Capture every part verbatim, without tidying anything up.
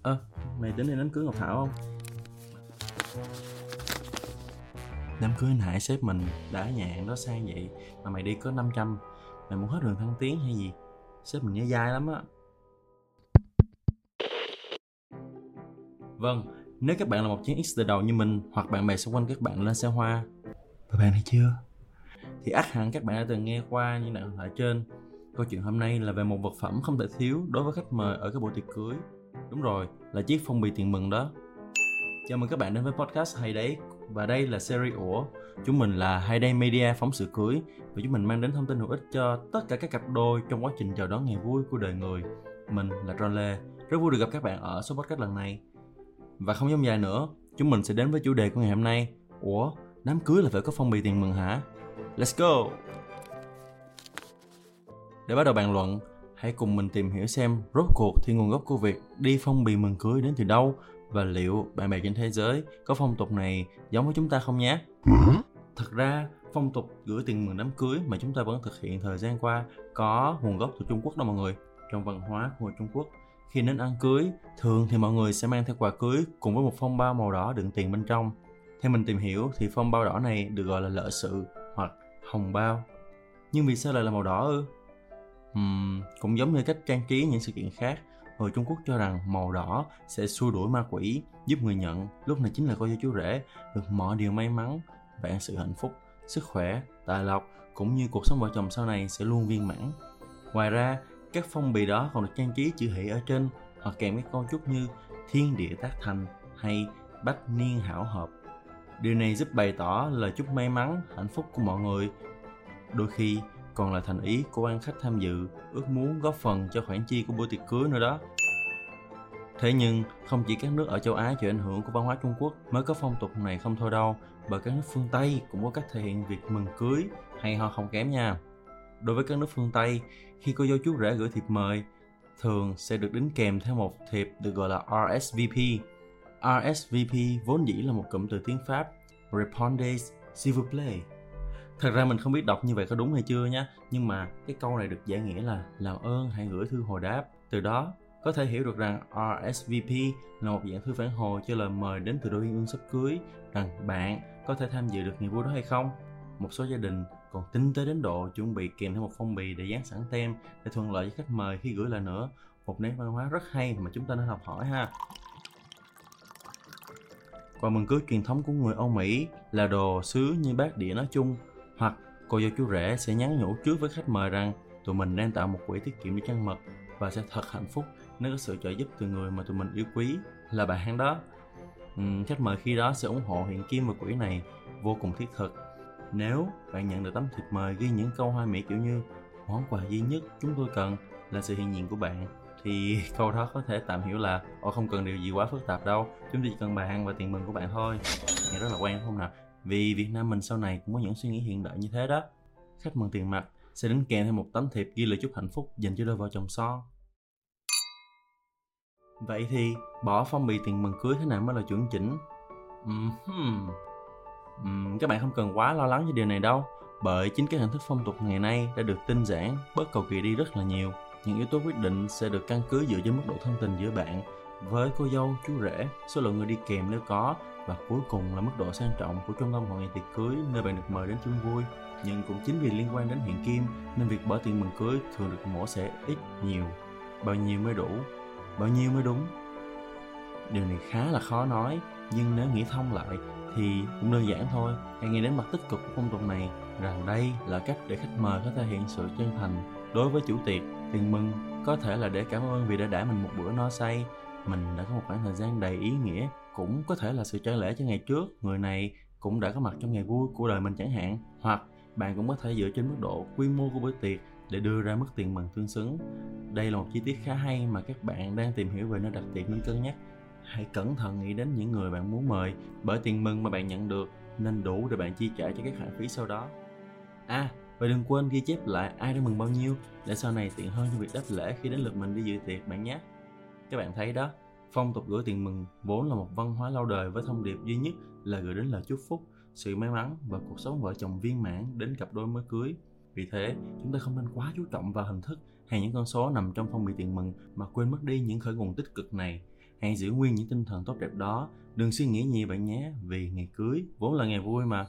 Ơ, à, mày tính đi đám cưới Ngọc Thảo không? Đám cưới nãy sếp mình đã nhạn đó sang vậy mà mày đi có năm trăm, mày muốn hết đường thăng tiến hay gì? Sếp mình nhớ dai lắm á. Vâng, nếu các bạn là một chiến X từ đầu như mình hoặc bạn bè xung quanh các bạn lên xe hoa và bạn thấy chưa? Thì ắt hẳn các bạn đã từng nghe qua những đoạn thoại trên. Câu chuyện hôm nay là về một vật phẩm không thể thiếu đối với khách mời ở cái buổi tiệc cưới. Đúng rồi, là chiếc phong bì tiền mừng đó. Chào mừng các bạn đến với podcast Hay Đấy. Và đây là series Ủa. Chúng mình là Hay Day Media phóng sự cưới. Và chúng mình mang đến thông tin hữu ích cho tất cả các cặp đôi trong quá trình chào đón ngày vui của đời người. Mình là Ron Lê. Rất vui được gặp các bạn ở số podcast lần này. Và không dông dài nữa, chúng mình sẽ đến với chủ đề của ngày hôm nay. Ủa, đám cưới là phải có phong bì tiền mừng hả? Let's go! Để bắt đầu bàn luận, hãy cùng mình tìm hiểu xem rốt cuộc thì nguồn gốc của việc đi phong bì mừng cưới đến từ đâu và liệu bạn bè trên thế giới có phong tục này giống với chúng ta không nhé? Thật ra, phong tục gửi tiền mừng đám cưới mà chúng ta vẫn thực hiện thời gian qua có nguồn gốc từ Trung Quốc đó mọi người. Trong văn hóa của người Trung Quốc, khi đến ăn cưới, thường thì mọi người sẽ mang theo quà cưới cùng với một phong bao màu đỏ đựng tiền bên trong. Theo mình tìm hiểu thì phong bao đỏ này được gọi là lợi sự hoặc hồng bao. Nhưng vì sao lại là màu đỏ ư? Uhm, cũng giống như cách trang trí những sự kiện khác, người Trung Quốc cho rằng màu đỏ sẽ xua đuổi ma quỷ, giúp người nhận lúc này chính là cô dâu chú rể được mọi điều may mắn, vạn sự hạnh phúc, sức khỏe, tài lộc cũng như cuộc sống vợ chồng sau này sẽ luôn viên mãn. Ngoài ra, các phong bì đó còn được trang trí chữ hỷ ở trên hoặc kèm các câu chúc như thiên địa tác thành hay bách niên hảo hợp. Điều này giúp bày tỏ lời chúc may mắn, hạnh phúc của mọi người. Đôi khi còn là thành ý của quan khách tham dự, ước muốn góp phần cho khoản chi của bữa tiệc cưới nữa đó. Thế nhưng, không chỉ các nước ở châu Á chịu ảnh hưởng của văn hóa Trung Quốc mới có phong tục này không thôi đâu, bởi các nước phương Tây cũng có cách thể hiện việc mừng cưới hay ho không kém nha. Đối với các nước phương Tây, khi cô dâu chú rể gửi thiệp mời, thường sẽ được đính kèm theo một thiệp được gọi là R S V P. R S V P vốn dĩ là một cụm từ tiếng Pháp, Répondez s'il vous plaît. Thật ra mình không biết đọc như vậy có đúng hay chưa nhé, nhưng mà cái câu này được giải nghĩa là làm ơn hãy gửi thư hồi đáp. Từ đó, có thể hiểu được rằng R S V P là một dạng thư phản hồi cho lời mời đến từ đôi uyên ương sắp cưới rằng bạn có thể tham dự được ngày vui đó hay không. Một số gia đình còn tinh tế đến độ chuẩn bị kèm theo một phong bì để dán sẵn tem để thuận lợi cho khách mời khi gửi lại nữa. Một nét văn hóa rất hay mà chúng ta nên học hỏi ha. Quà mừng cưới truyền thống của người Âu Mỹ là đồ sứ như bát đĩa nói chung, hoặc cô dâu chú rể sẽ nhắn nhủ trước với khách mời rằng tụi mình đang tạo một quỹ tiết kiệm để trăng mật và sẽ thật hạnh phúc nếu có sự trợ giúp từ người mà tụi mình yêu quý là bạn đó. Uhm, khách mời khi đó sẽ ủng hộ hiện kim vào quỹ này, vô cùng thiết thực. Nếu bạn nhận được tấm thiệp mời ghi những câu hoa mỹ kiểu như món quà duy nhất chúng tôi cần là sự hiện diện của bạn, thì câu đó có thể tạm hiểu là Ồ không cần điều gì quá phức tạp đâu, chúng tôi chỉ cần bàn và tiền mừng của bạn thôi. Nghe rất là quen không nào? Vì Việt Nam mình sau này cũng có những suy nghĩ hiện đại như thế đó. Khách mừng tiền mặt sẽ đính kèm theo một tấm thiệp ghi lời chúc hạnh phúc dành cho đôi vợ chồng son. Vậy thì bỏ phong bì tiền mừng cưới thế nào mới là chuẩn chỉnh? Uhm, uhm, các bạn không cần quá lo lắng cho điều này đâu, bởi chính các hình thức phong tục ngày nay đã được tinh giản, bớt cầu kỳ đi rất là nhiều. Những yếu tố quyết định sẽ được căn cứ dựa trên mức độ thân tình giữa bạn với cô dâu, chú rể, số lượng người đi kèm nếu có, và cuối cùng là mức độ sang trọng của trung tâm hội nghị tiệc cưới nơi bạn được mời đến chung vui. Nhưng cũng chính vì liên quan đến hiện kim nên việc bỏ tiền mừng cưới thường được mổ xẻ ít nhiều. Bao nhiêu mới đủ, bao nhiêu mới đúng. Điều này khá là khó nói, nhưng nếu nghĩ thông lại thì cũng đơn giản thôi. Hãy nghĩ đến mặt tích cực của phong tục này, rằng đây là cách để khách mời có thể hiện sự chân thành đối với chủ tiệc. Tiền mừng có thể là để cảm ơn vì đã đãi mình một bữa no say, mình đã có một khoảng thời gian đầy ý nghĩa, cũng có thể là sự trả lễ cho ngày trước, người này cũng đã có mặt trong ngày vui của đời mình chẳng hạn. Hoặc bạn cũng có thể dựa trên mức độ quy mô của bữa tiệc để đưa ra mức tiền mừng tương xứng. Đây là một chi tiết khá hay mà các bạn đang tìm hiểu về nơi đặt tiệc nên cân nhắc. Hãy cẩn thận nghĩ đến những người bạn muốn mời, bởi tiền mừng mà bạn nhận được nên đủ để bạn chi trả cho các khoản phí sau đó. À, và đừng quên ghi chép lại ai đã mừng bao nhiêu để sau này tiện hơn trong việc đáp lễ khi đến lượt mình đi dự tiệc bạn nhé. Các bạn thấy đó, phong tục gửi tiền mừng vốn là một văn hóa lâu đời với thông điệp duy nhất là gửi đến lời chúc phúc, sự may mắn và cuộc sống vợ chồng viên mãn đến cặp đôi mới cưới. Vì thế, chúng ta không nên quá chú trọng vào hình thức hay những con số nằm trong phong bì tiền mừng mà quên mất đi những khởi nguồn tích cực này. hãy giữ nguyên những tinh thần tốt đẹp đó. Đừng suy nghĩ nhiều bạn nhé, vì ngày cưới vốn là ngày vui mà.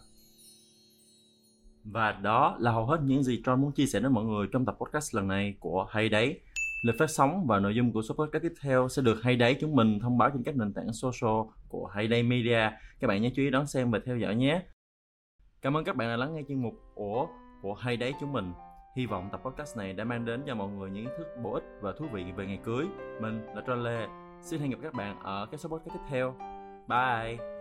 Và đó là hầu hết những gì John muốn chia sẻ đến mọi người trong tập podcast lần này của Hay Đấy. Lịch phát sóng và nội dung của số podcast tiếp theo sẽ được Hay Đấy chúng mình thông báo trên các nền tảng social của Hay Đấy Media. Các bạn nhớ chú ý đón xem và theo dõi nhé. Cảm ơn các bạn đã lắng nghe chuyên mục Ủa của Hay Đấy chúng mình. Hy vọng tập podcast này đã mang đến cho mọi người những kiến thức bổ ích và thú vị về ngày cưới. Mình là John Lê. Xin hẹn gặp các bạn ở các số podcast tiếp theo. Bye!